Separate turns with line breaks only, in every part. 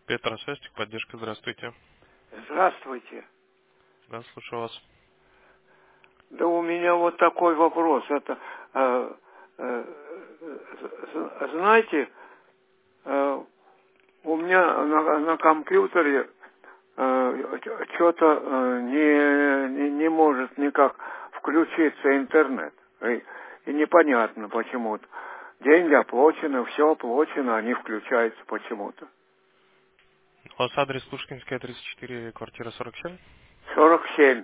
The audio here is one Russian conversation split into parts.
Петр Свастик, поддержка, здравствуйте.
Здравствуйте.
Да, слушаю вас.
Да у меня вот такой вопрос. Это, знаете, у меня на компьютере что-то не может никак включиться интернет. И непонятно почему-то. Деньги оплачены, все оплачено, а не включается почему-то.
У вас адрес Пушкинская, 34, квартира 47?
47.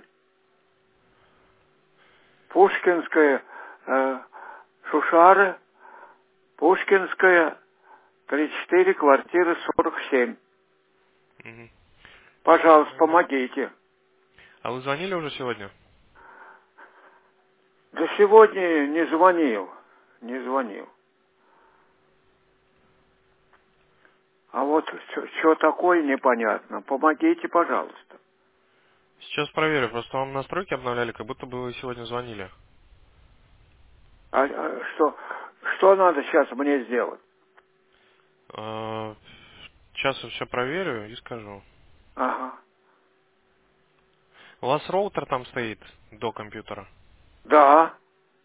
Пушкинская, Шушара, Пушкинская, 34, квартира 47.
Угу.
Пожалуйста, помогите.
А вы звонили уже сегодня?
Да сегодня не звонил. Не звонил. А вот что такое, непонятно. Помогите, пожалуйста.
Сейчас проверю, просто вам настройки обновляли, как будто бы вы сегодня звонили.
А что надо сейчас мне сделать?
Сейчас я все проверю и скажу.
Ага.
У вас роутер там стоит до компьютера?
Да,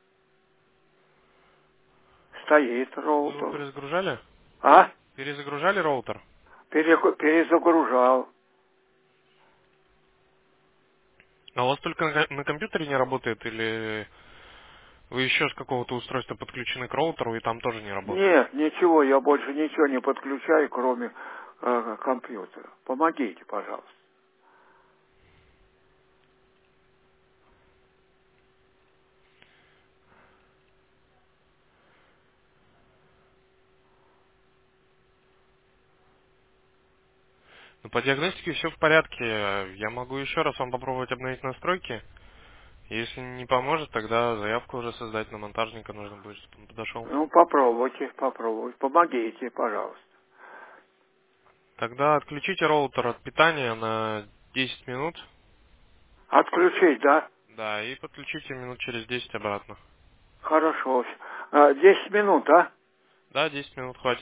стоит
Вы его
роутер.
перезагружали?
А?
Перезагружали роутер?
Перезагружал.
А у вас только на компьютере не работает или вы еще с какого-то устройства подключены к роутеру и там тоже не работает?
Нет, ничего, я больше ничего не подключаю, кроме компьютера. Помогите, пожалуйста.
Ну, по диагностике все в порядке. Я могу еще раз вам попробовать обновить настройки. Если не поможет, тогда заявку уже создать на монтажника нужно будет, чтобы он подошел.
Ну, попробуйте. Помогите, пожалуйста.
Тогда отключите роутер от питания на 10 минут.
Отключить, да?
Да, и подключите минут через 10 обратно.
Хорошо. 10 минут, а?
Да, 10 минут хватит.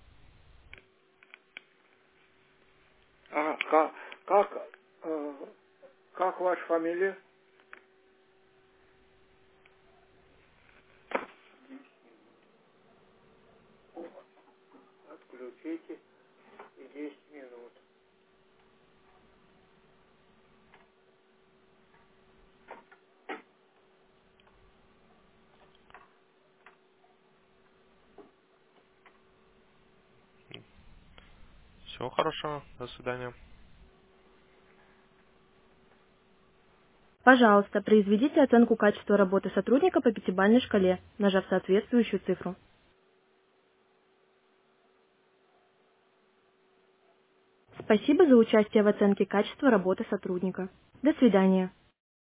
А как, э, как ваша фамилия? Отключите и 10 минут.
Всего хорошего. До свидания.
Пожалуйста, произведите оценку качества работы сотрудника по пятибалльной шкале, нажав соответствующую цифру. Спасибо за участие в оценке качества работы сотрудника. До свидания.